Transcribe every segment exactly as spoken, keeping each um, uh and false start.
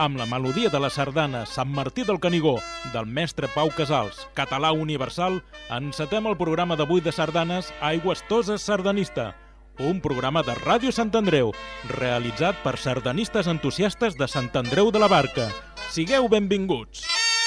amb la melodia de la sardana Sant Martí del Canigó, del mestre Pau Casals, català universal, encetem el programa d'avui de sardanes Aigües Toses Sardanista, un programa de Ràdio Sant Andreu, realitzat per sardanistes entusiastes de Sant Andreu de la Barca. Sigueu benvinguts!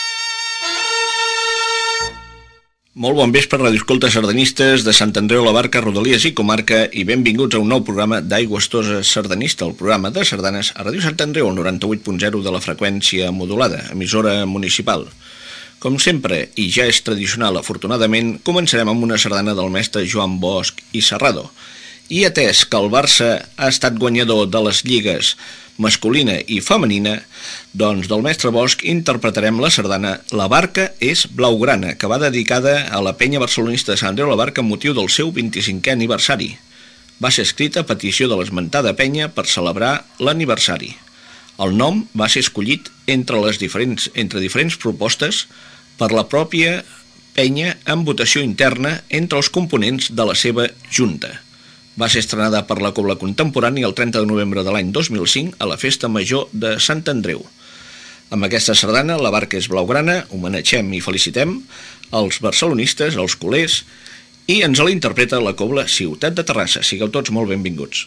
Molt bon vespre, radioescoltes sardanistes de Sant Andreu, la Barca, Rodalies i Comarca, i benvinguts a un nou programa d'Aigües Toses Sardanista, el programa de sardanes a Ràdio Sant Andreu, al noranta-vuit punt zero de la freqüència modulada, emissora municipal. Com sempre, i ja és tradicional afortunadament, començarem amb una sardana del mestre Joan Bosch i Serrado. I atès que el Barça ha estat guanyador de les lligues masculina i femenina, doncs del mestre Bosch interpretarem la sardana La Barca és blaugrana, que va dedicada a la penya barcelonista de Sant Andreu de la Barca amb motiu del seu vint-i-cinquè aniversari. Va ser escrita a petició de l'esmentada penya per celebrar l'aniversari. El nom va ser escollit entre, les diferents, entre diferents propostes per la pròpia penya en votació interna entre els components de la seva junta. Va ser estrenada per la Cobla Contemporània el trenta de novembre de l'any dos mil cinc a la Festa Major de Sant Andreu. Amb aquesta sardana, La Barca és blaugrana, homenatgem i felicitem els barcelonistes, els culers, i ens la interpreta la Cobla Ciutat de Terrassa. Sigueu tots molt benvinguts.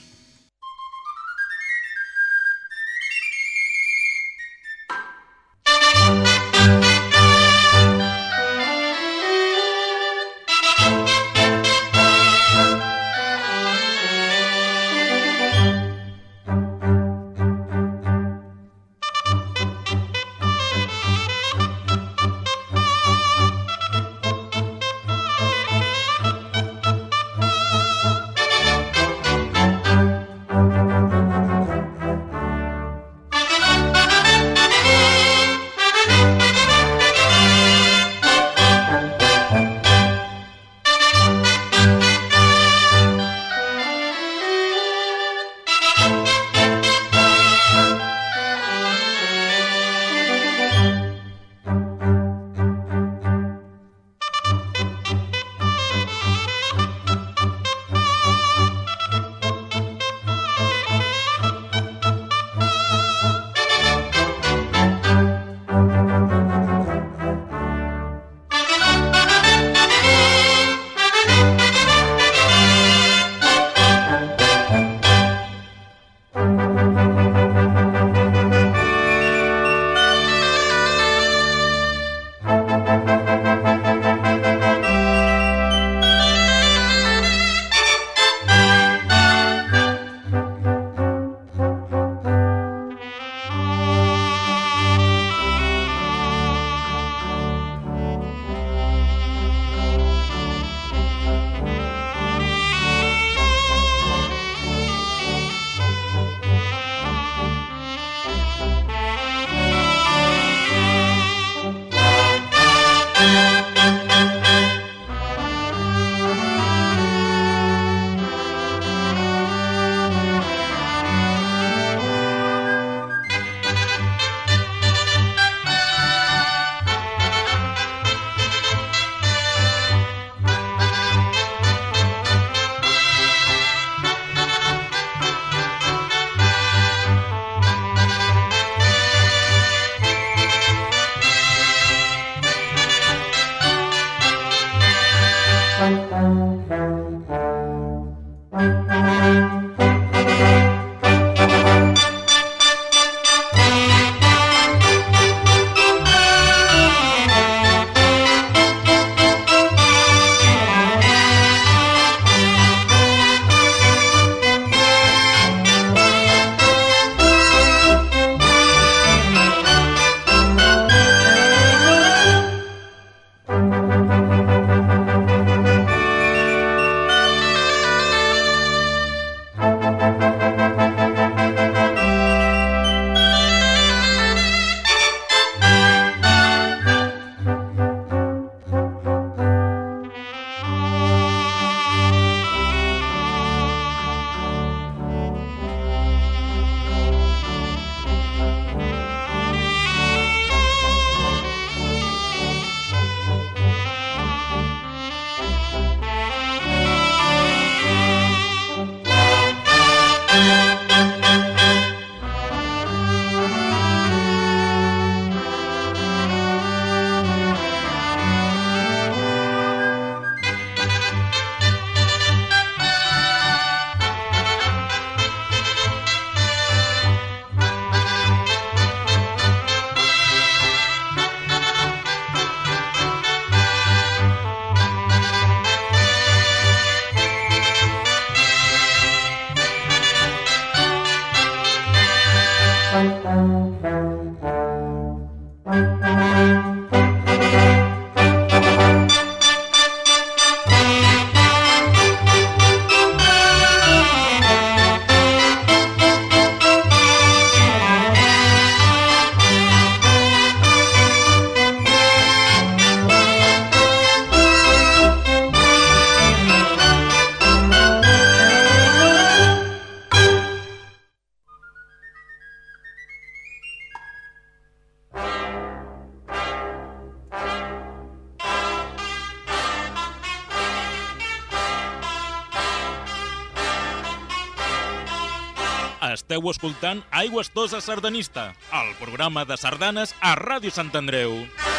Esteu escoltant Aigües Toses Sardanista, el programa de sardanes a Ràdio Sant Andreu.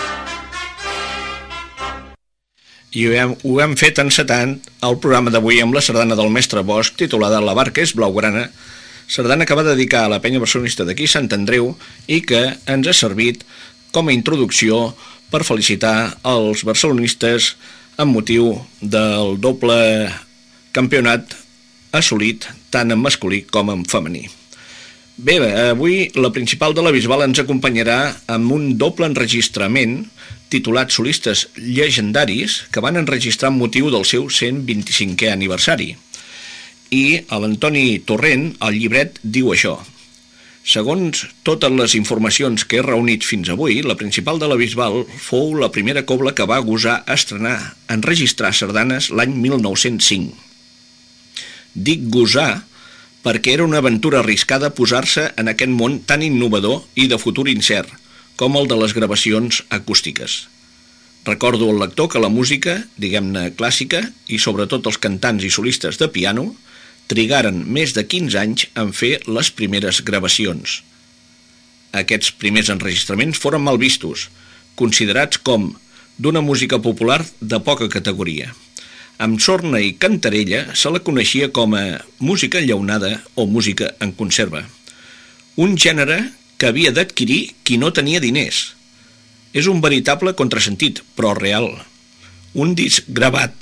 I ho hem, ho hem fet encetant el programa d'avui amb la sardana del mestre Bosch, titulada La barca és blaugrana, sardana que va dedicar a la penya barcelonista d'aquí Sant Andreu i que ens ha servit com a introducció per felicitar els barcelonistes amb motiu del doble campionat assolit tant en masculí com en femení. Bé, avui la principal de la Bisbal ens acompanyarà amb un doble enregistrament titulat Solistes llegendaris que van enregistrar amb motiu del seu cent vint-i-cinquè aniversari. I l'Antoni Torrent, al llibret, diu això. Segons totes les informacions que he reunit fins avui, la principal de la Bisbal fou la primera cobla que va gosar estrenar, enregistrar sardanes l'any mil nou-cents cinc. Dic gosar perquè era una aventura arriscada posar-se en aquest món tan innovador i de futur incert com el de les gravacions acústiques. Recordo al lector que la música, diguem-ne clàssica, i sobretot els cantants i solistes de piano, trigaren més de quinze anys en fer les primeres gravacions. Aquests primers enregistraments foren mal vistos, considerats com d'una música popular de poca categoria. Amb sorna i cantarella se la coneixia com a música enllaunada o música en conserva. Un gènere que havia d'adquirir qui no tenia diners. És un veritable contrasentit, però real. Un disc gravat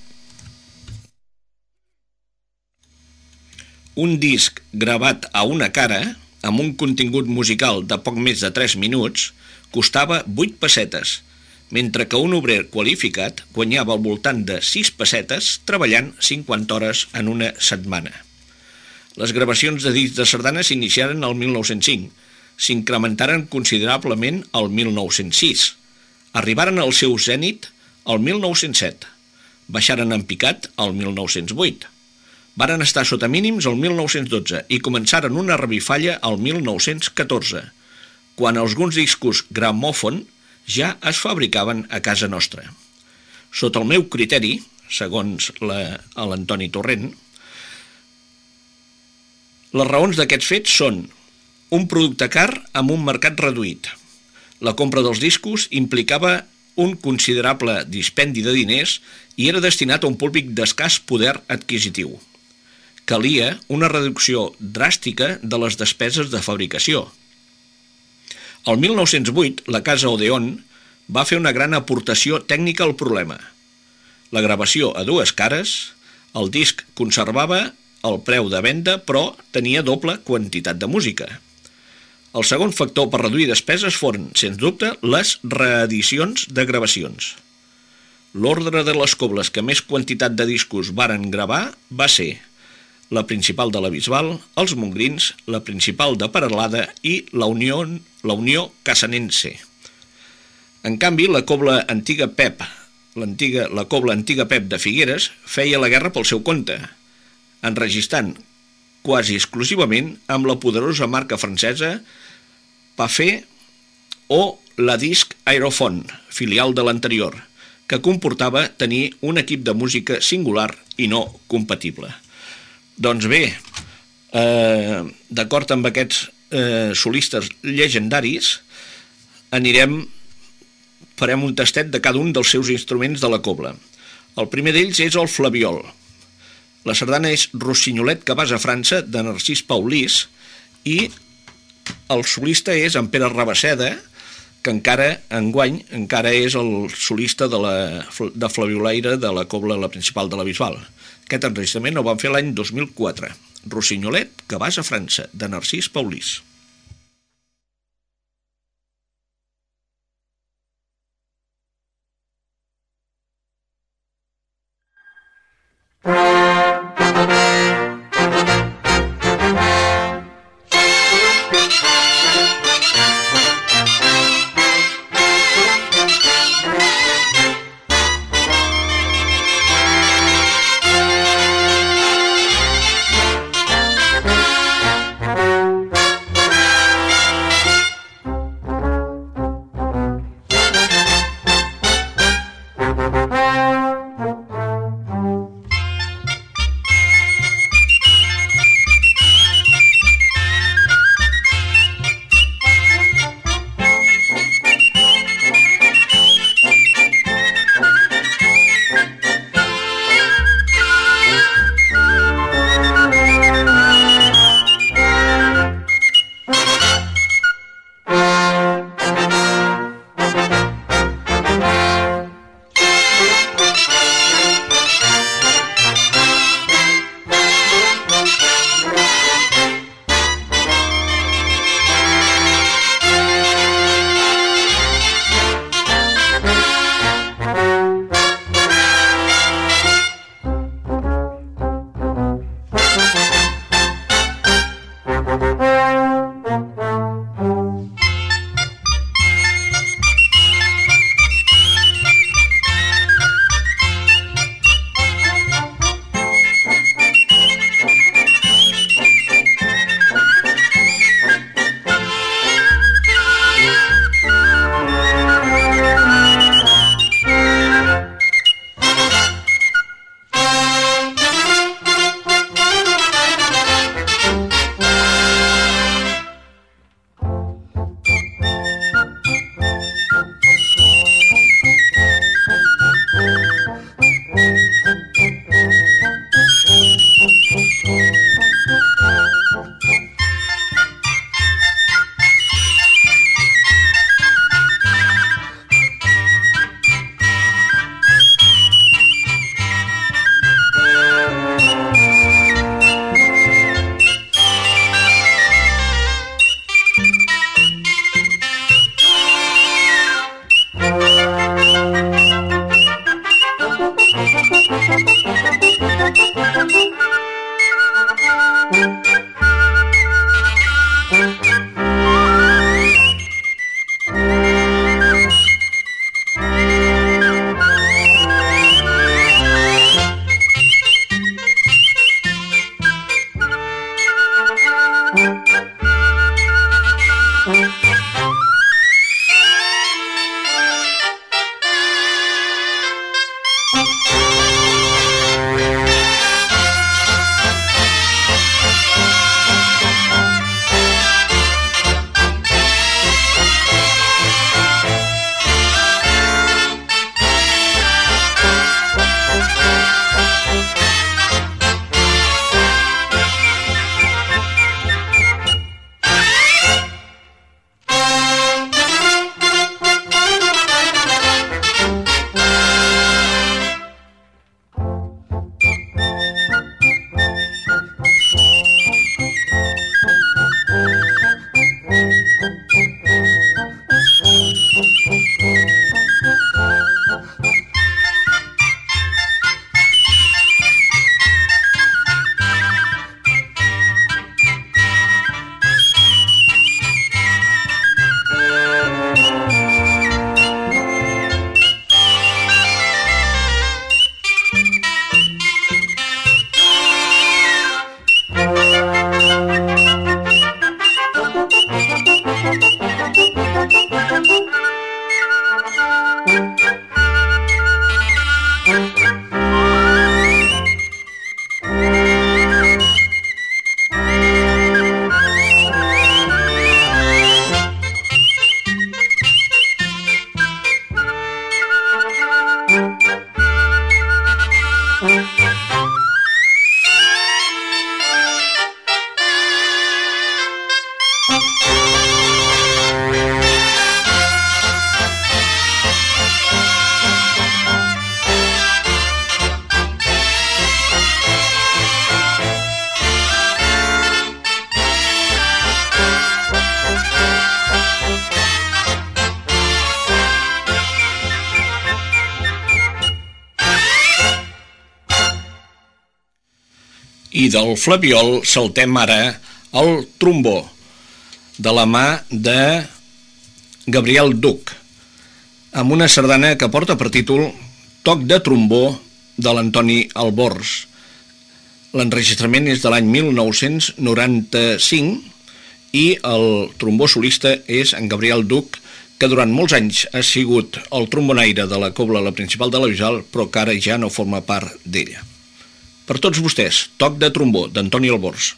Un disc gravat a una cara, amb un contingut musical de poc més de tres minuts, costava vuit pessetes, mentre que un obrer qualificat guanyava al voltant de sis pessetes treballant cinquanta hores en una setmana. Les gravacions de discs de sardana s'iniciaren al mil nou-cents cinc, s'incrementaren considerablement al mil nou-cents sis, arribaren al seu zènit al mil nou-cents set, baixaren en picat al mil nou-cents vuit, varen estar sota mínims al mil nou-cents dotze i començaren una revifalla al mil nou-cents catorze, quan alguns discos gramòfon ja es fabricaven a casa nostra. Sota el meu criteri, segons l'Antoni Torrent, les raons d'aquests fets són un producte car amb un mercat reduït. La compra dels discos implicava un considerable dispendi de diners i era destinat a un públic d'escàs poder adquisitiu. Calia una reducció dràstica de les despeses de fabricació. El mil nou-cents vuit, la casa Odeon va fer una gran aportació tècnica al problema. La gravació a dues cares, el disc conservava el preu de venda, però tenia doble quantitat de música. El segon factor per reduir despeses foren, sens dubte, les reedicions de gravacions. L'ordre de les cobles que més quantitat de discos varen gravar va ser la principal de la Bisbal, els Mongrins, la principal de Peralada i la Unió, la Unió Casanense. En canvi, la cobla Antiga Pep, l'antiga, la cobla Antiga Pep de Figueres, feia la guerra pel seu compte, enregistrant quasi exclusivament amb la poderosa marca francesa Pafé o la Disc Aerophone, filial de l'anterior, que comportava tenir un equip de música singular i no compatible. Doncs bé, eh, d'acord amb aquests eh, solistes llegendaris, anirem, farem un tastet de cada un dels seus instruments de la cobla. El primer d'ells és el flabiol. La sardana és Rossignolet que vas a França, de Narcís Paulís, i el solista és en Pere Rabasseda, que encara, enguany, encara és el solista de la de flabiolaire de la cobla, la principal de la Bisbal. Aquest enregistrament el van fer l'any dos mil quatre. Rossignolet, que vas a França, de Narcís Paulís. I del flabiol saltem ara al trombó, de la mà de Gabriel Duc, amb una sardana que porta per títol Toc de trombó de l'Antoni Albors. L'enregistrament és de l'any mil nou-cents noranta-cinc i el trombó solista és en Gabriel Duc, que durant molts anys ha sigut el trombonaire de la cobla la principal de la Bisbal, però que ara ja no forma part d'ella. Per tots vostès, Toc de trombó d'Antoni Albors.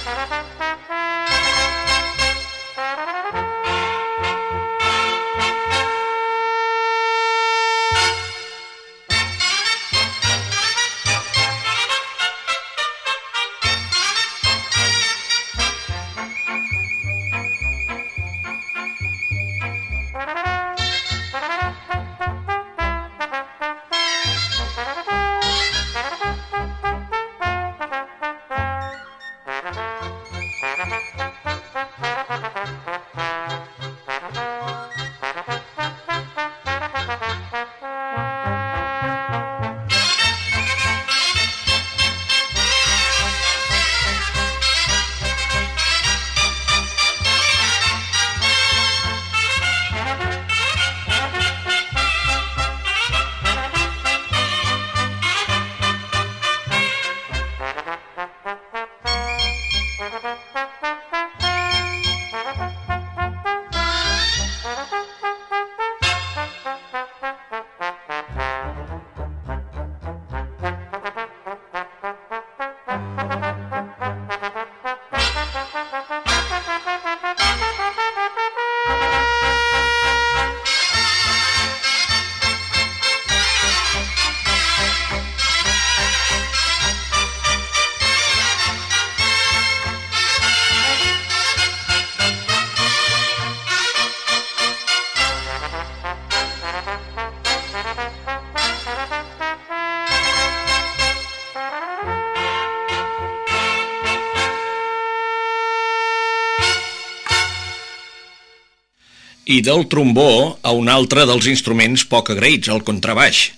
i del trombó a un altre dels instruments poc agraïts, el contrabaix.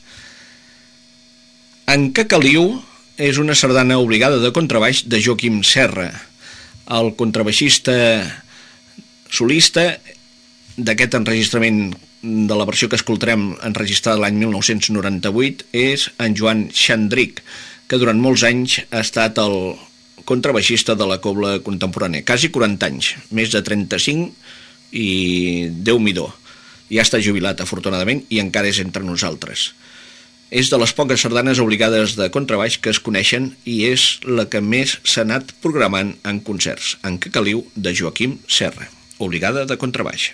En Cacaliu és una sardana obligada de contrabaix de Joaquim Serra. El contrabaixista solista d'aquest enregistrament de la versió que escoltarem enregistrada l'any mil nou-cents noranta-vuit és en Joan Xandric, que durant molts anys ha estat el contrabaixista de la cobla contemporània, quasi quaranta anys, més de trenta-cinc, i Déu-m'hi-do. Ja està jubilat, afortunadament, i encara és entre nosaltres. És de les poques sardanes obligades de contrabaix que es coneixen i és la que més s'ha anat programant en concerts, en Cacaliu de Joaquim Serra, obligada de contrabaix.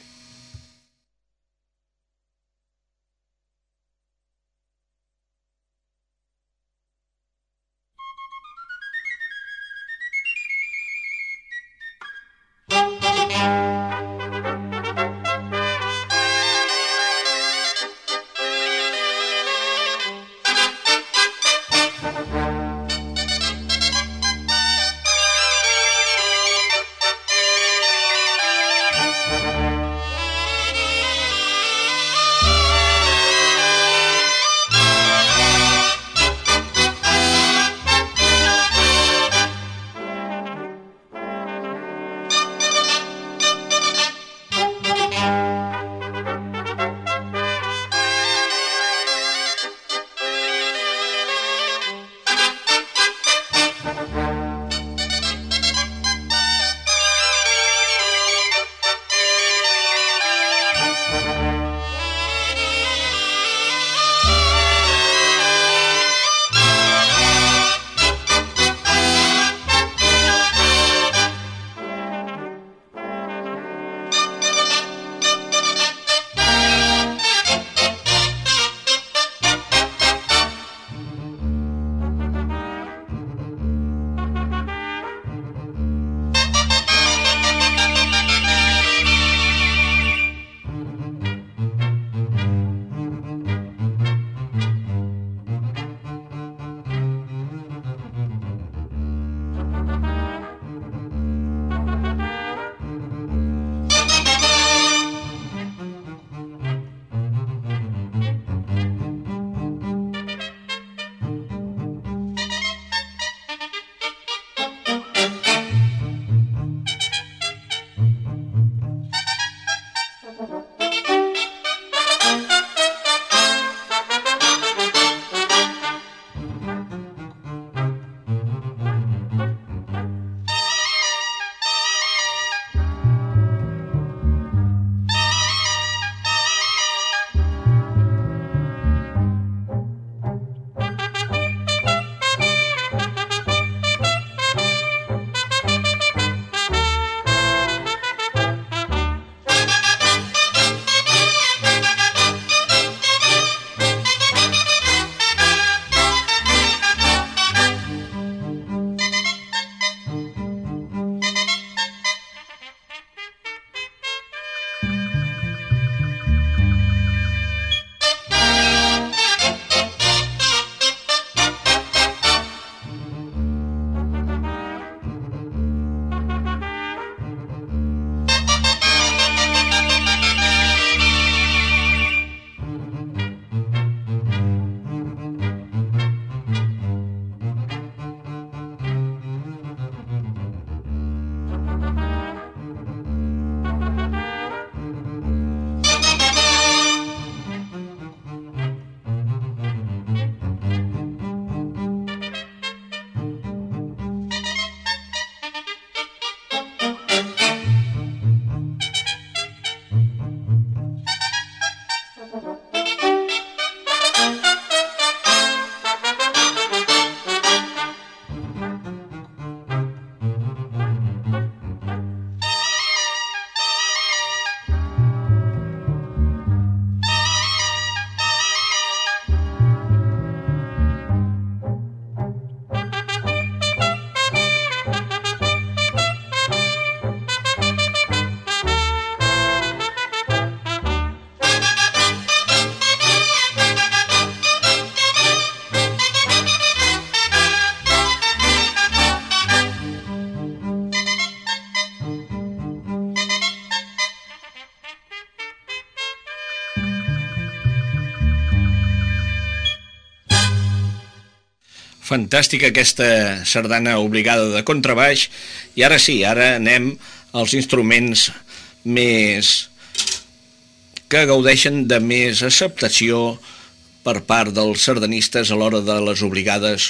Fantàstica aquesta sardana obligada de contrabaix. I ara sí, ara anem als instruments més que gaudeixen de més acceptació per part dels sardanistes a l'hora de les obligades.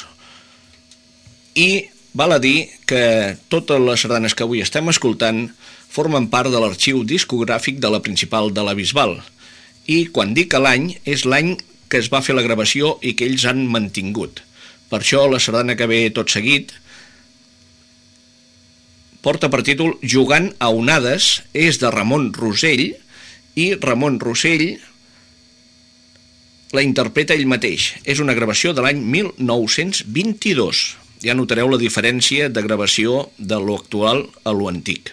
I val a dir que totes les sardanes que avui estem escoltant formen part de l'arxiu discogràfic de la Principal de la Bisbal. I quan dic l'any, és l'any que es va fer la gravació i que ells han mantingut. Per això la sardana que ve tot seguit porta per títol Jugant a onades, és de Ramon Rosell, i Ramon Rosell la interpreta ell mateix. És una gravació de l'any mil nou-cents vint-i-dos. Ja notareu la diferència de gravació de lo actual a lo antic.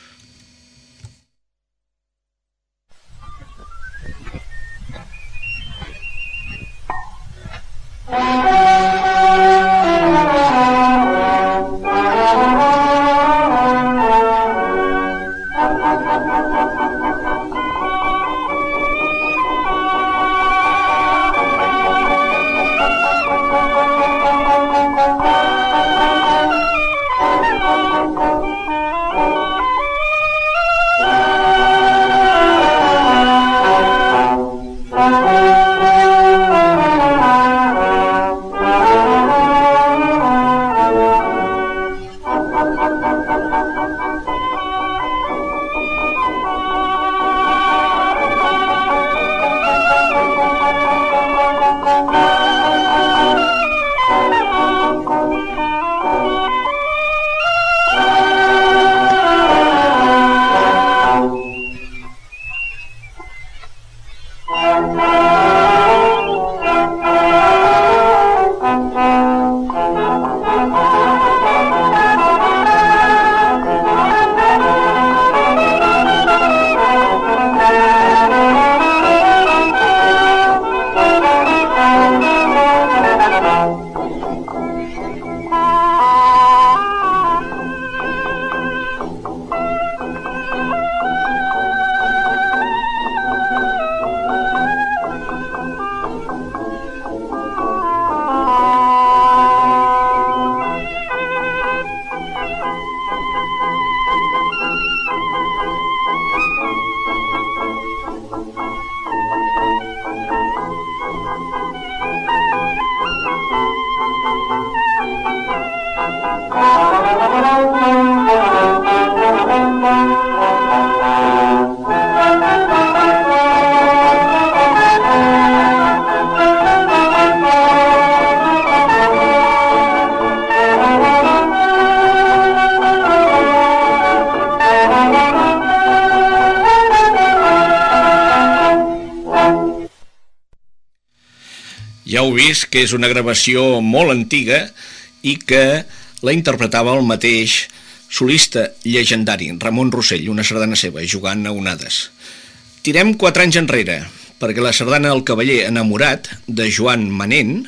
Ja heu vist que és una gravació molt antiga i que la interpretava el mateix solista llegendari, Ramon Rosell, una sardana seva, Jugant a onades. Tirem quatre anys enrere, perquè la sardana El cavaller enamorat, de Joan Manent,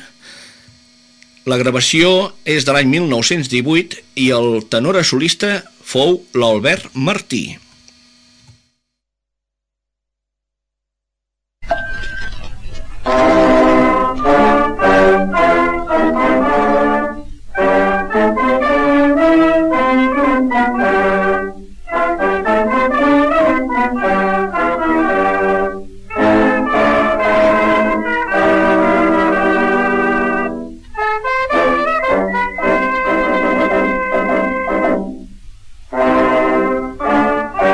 la gravació és de l'any mil nou-cents divuit i el tenor solista fou l'Albert Martí. Thank you.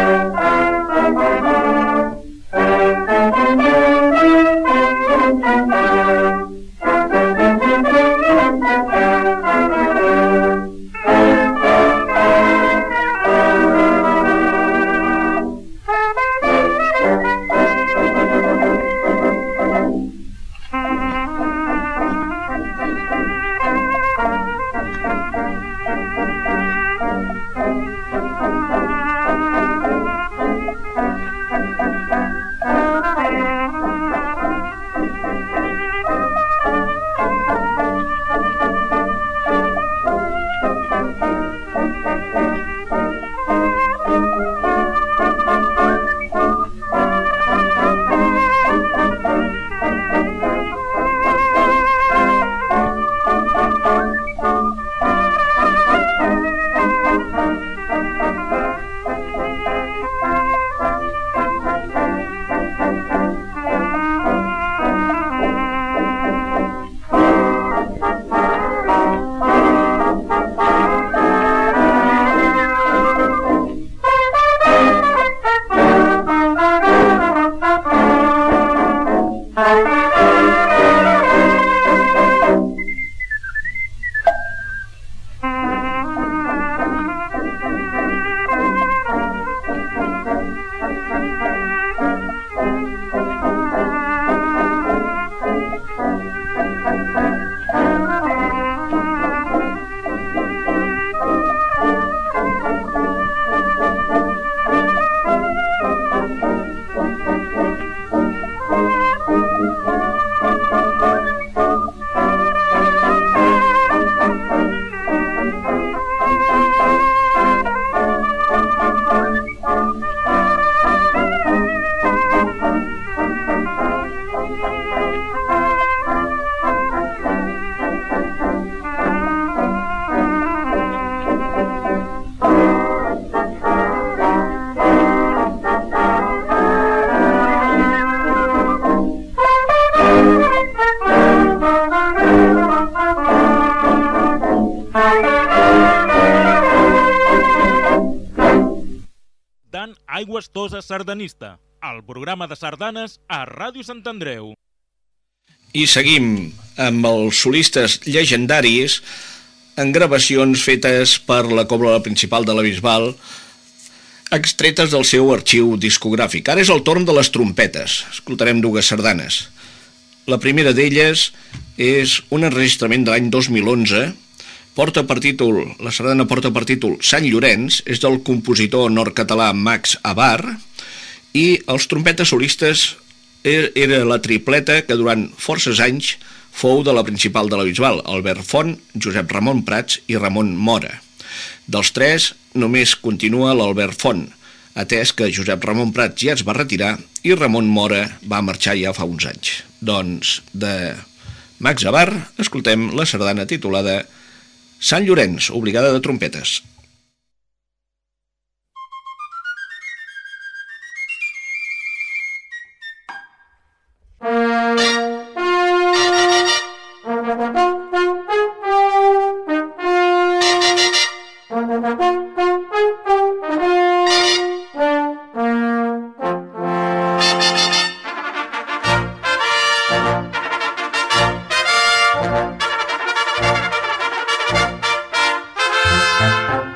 Aigües Toses Sardanista, el programa de sardanes a Ràdio Sant Andreu. I seguim amb els solistes llegendaris en gravacions fetes per la Cobla Principal de la Bisbal, extretes del seu arxiu discogràfic. Ara és el torn de les trompetes. Escoltarem dues sardanes. La primera d'elles és un enregistrament de l'any dos mil onze. Porta per títol, la sardana porta per títol Sant Llorenç, és del compositor nord-català Max Abar, i els trompetes solistes era la tripleta que durant forces anys fou de la Principal de la Bisbal, Albert Font, Josep Ramon Prats i Ramon Mora. Dels tres, només continua l'Albert Font, atès que Josep Ramon Prats ja es va retirar i Ramon Mora va marxar ja fa uns anys. Doncs, de Max Abar, escoltem la sardana titulada Sant Llorenç, obligada de trompetes. Thank you.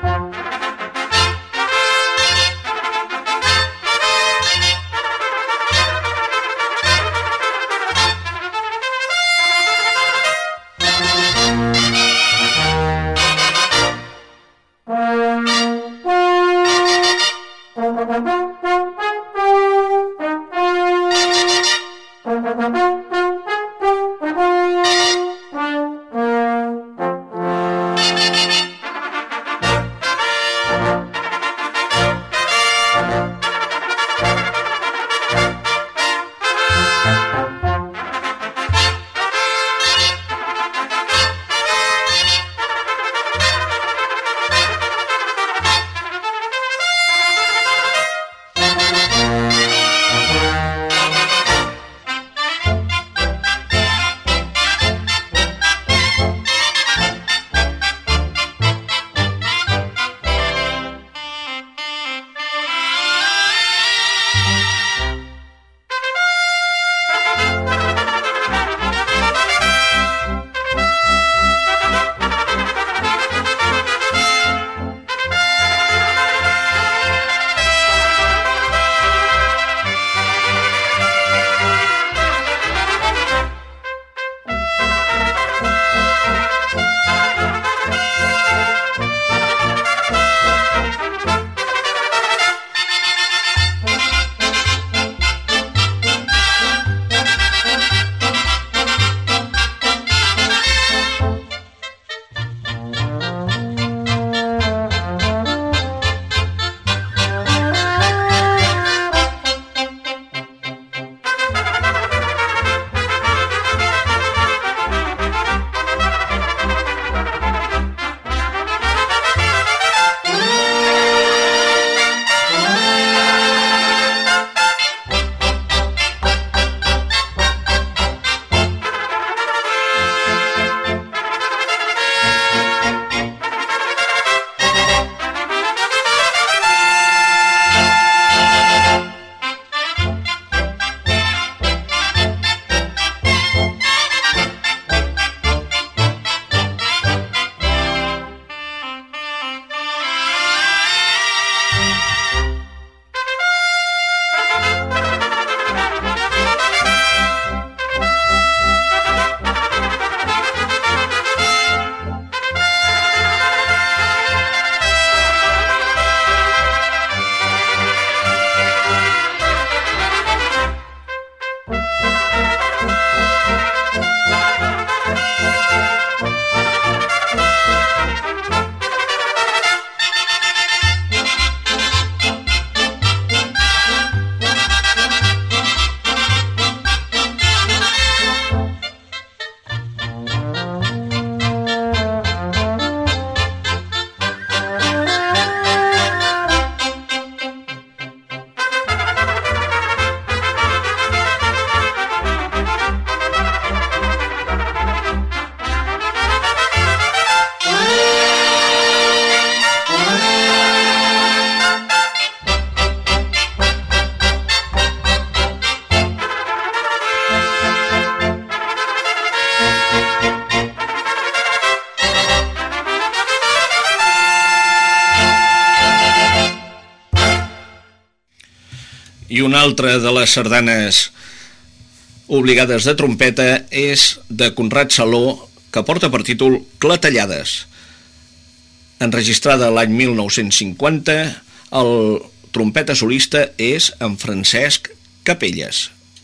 I una altra de les sardanes obligades de trompeta és de Conrad Saló, que porta per títol Clatellades. Enregistrada l'any mil nou-cents cinquanta, el trompeta solista és en Francesc Capelles.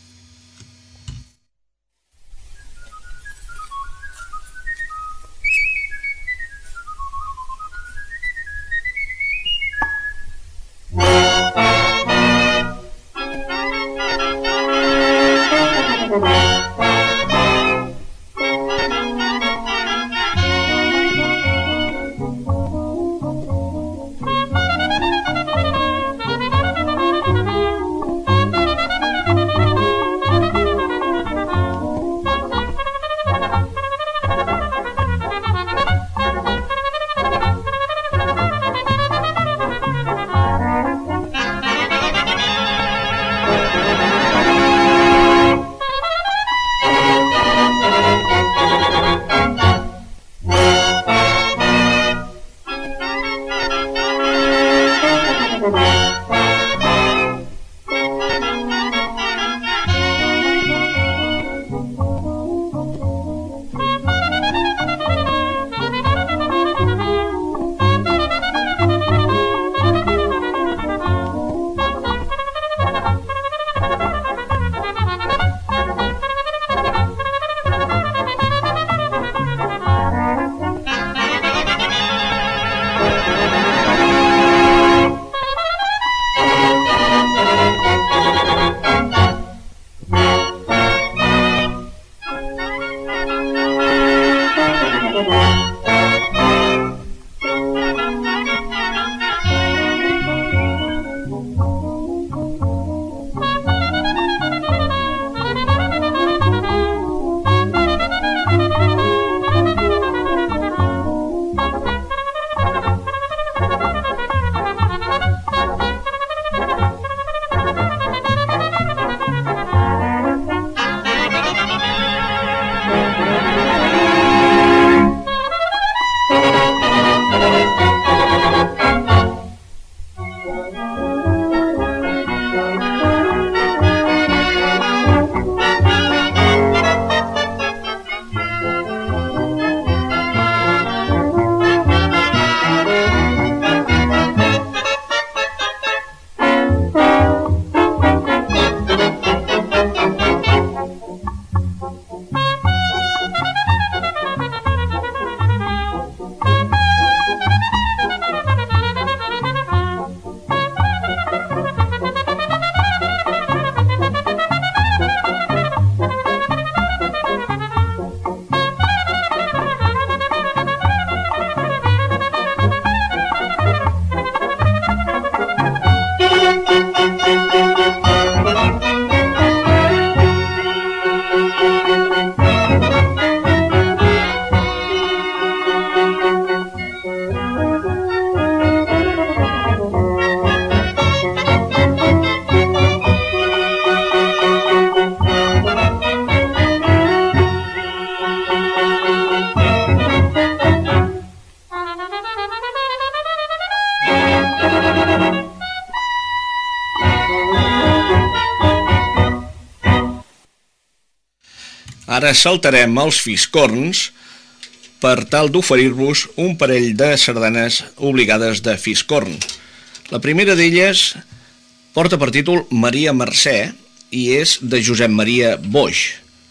Ara saltarem als fiscorns per tal d'oferir-vos un parell de sardanes obligades de fiscorn. La primera d'elles porta per títol Maria Mercè i és de Josep Maria Boix.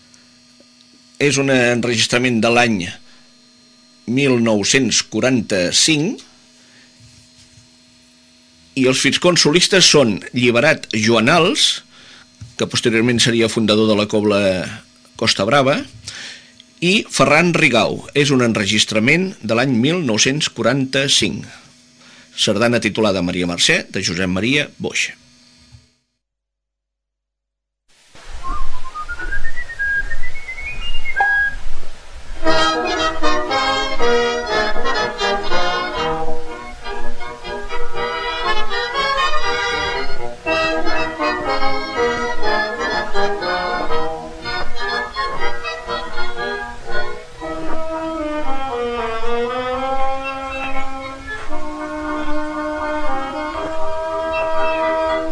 És un enregistrament de l'any mil nou-cents quaranta-cinc i els fiscorns solistes són Lliberat Joanals, que posteriorment seria fundador de la cobla Costa Brava, i Ferran Rigau. És un enregistrament de l'any mil nou-cents quaranta-cinc. Sardana titulada Maria Mercè, de Josep Maria Boix. Thank you.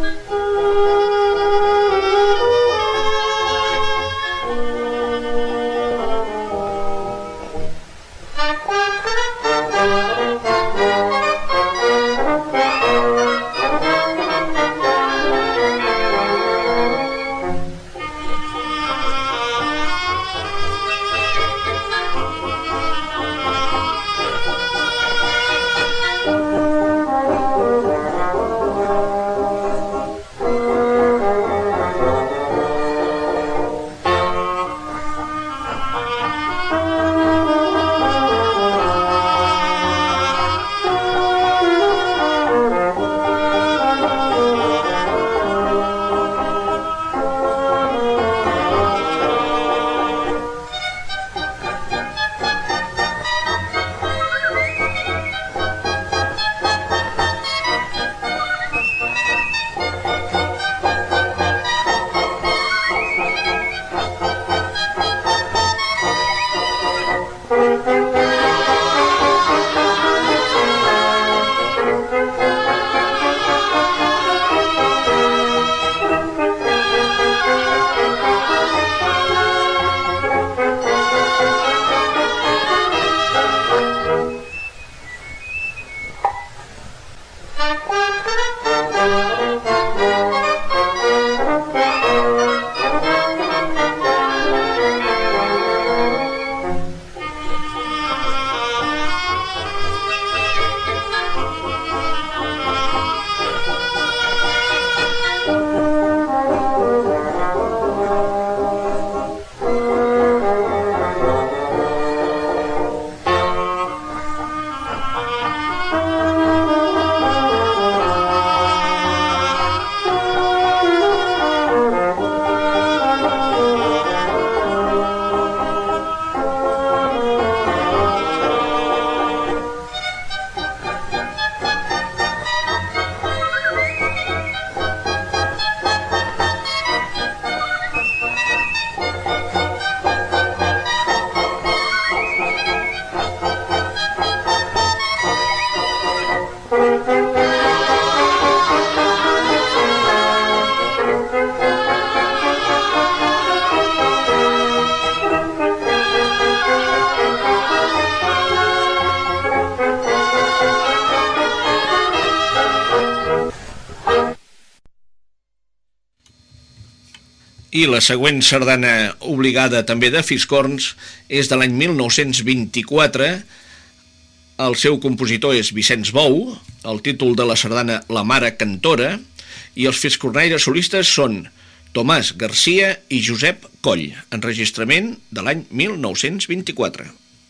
I la següent sardana obligada també de Fiscorns és de l'any mil nou-cents vint-i-quatre. El seu compositor és Vicenç Bou, el títol de la sardana La mare cantora, i els fiscornaires solistes són Tomàs Garcia i Josep Coll, enregistrament de l'any mil nou-cents vint-i-quatre.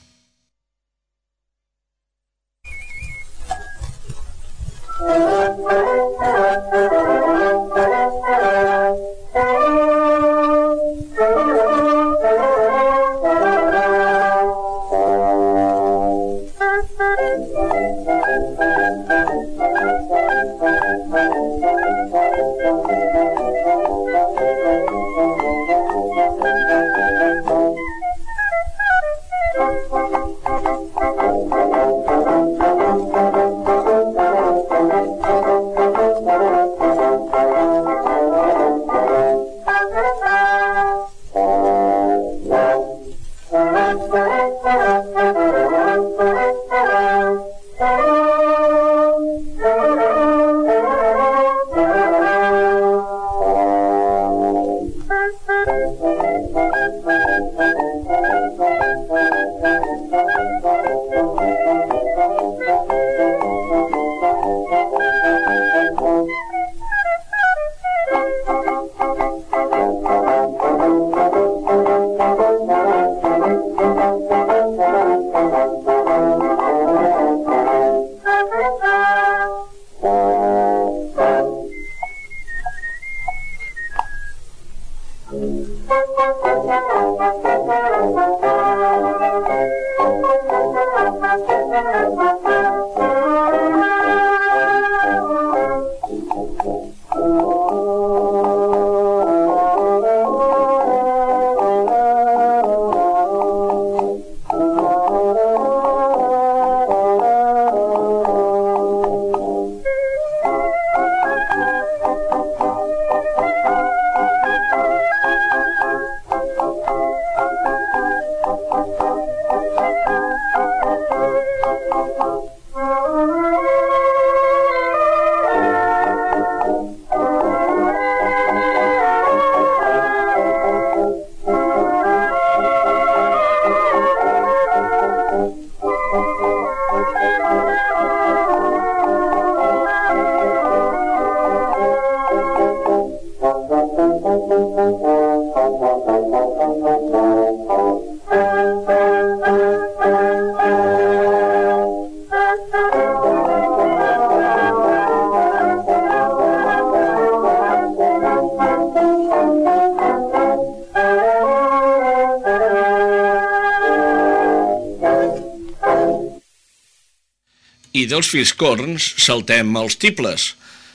I dels Fiscorns saltem als tibles.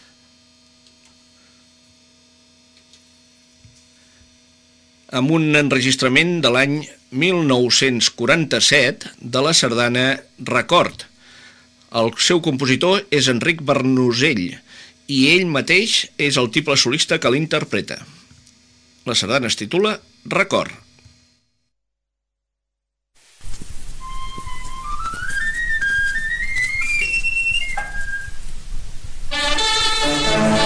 Amb un enregistrament de l'any mil nou-cents quaranta-set de la sardana Record. El seu compositor és Enric Bernosell i ell mateix és el tiple solista que l'interpreta. La sardana es titula Record. Thank you.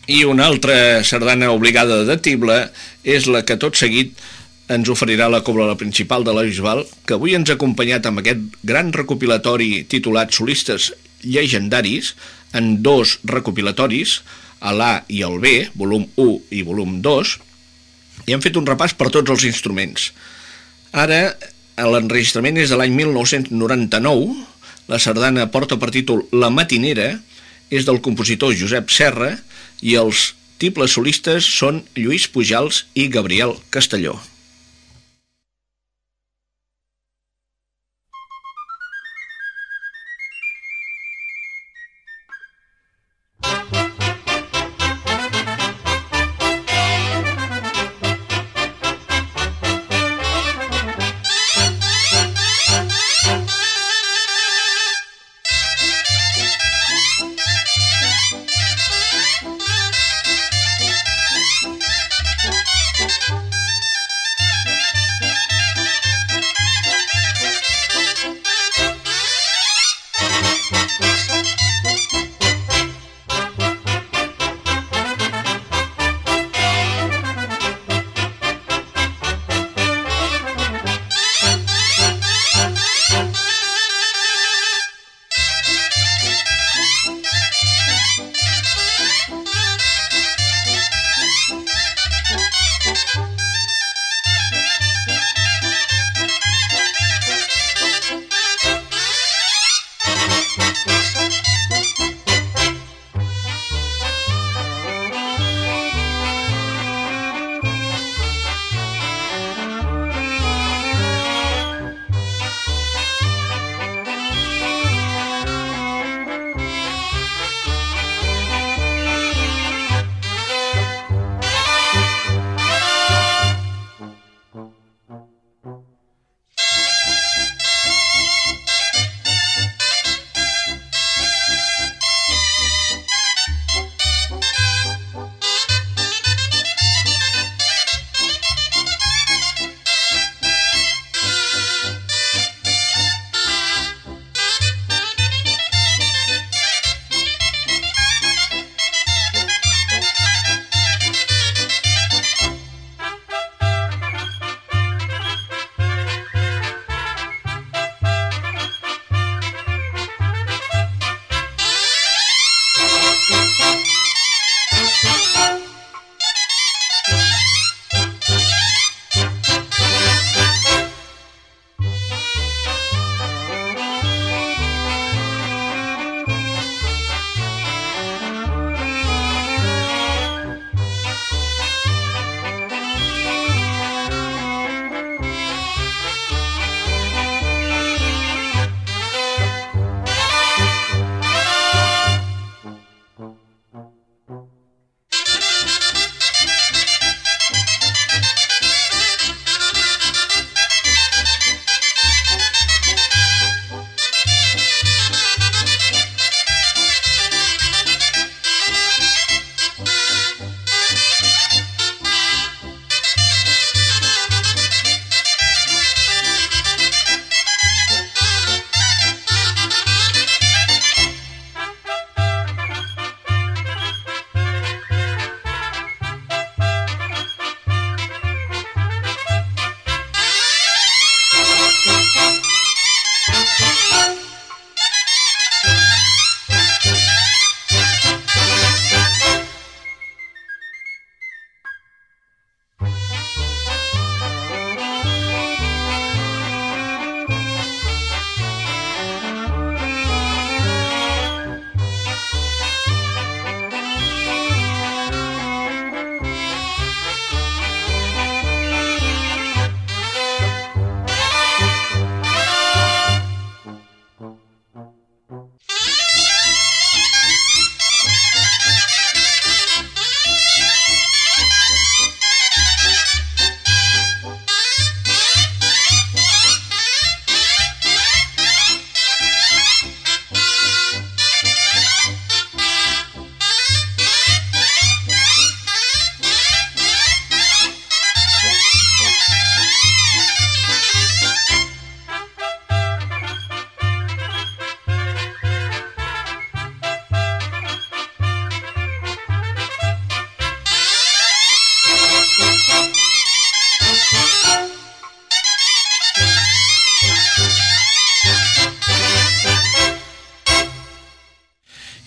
I una altra sardana obligada de tible és la que tot seguit ens oferirà la cobla principal de la Bisbal, que avui ens ha acompanyat amb aquest gran recopilatori titulat Solistes llegendaris, en dos recopilatoris, a l'A i el B, volum u i volum dos, i hem fet un repàs per tots els instruments. Ara, l'enregistrament és de l'any mil nou-cents noranta-nou, la sardana porta per títol La Matinera, és del compositor Josep Serra, i els tibles solistes són Lluís Pujals i Gabriel Castelló.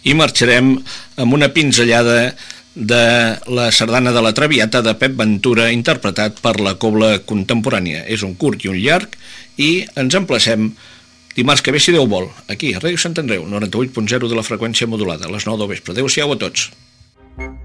i marxarem amb una pinzellada de la sardana de la Traviata de Pep Ventura, interpretat per la Cobla Contemporània. És un curt i un llarg i ens emplacem dimarts que ve, si Déu vol, aquí a Ràdio Sant Andreu, noranta-vuit punt zero de la freqüència modulada, a les nou del vespre. Adéu-siau a tots.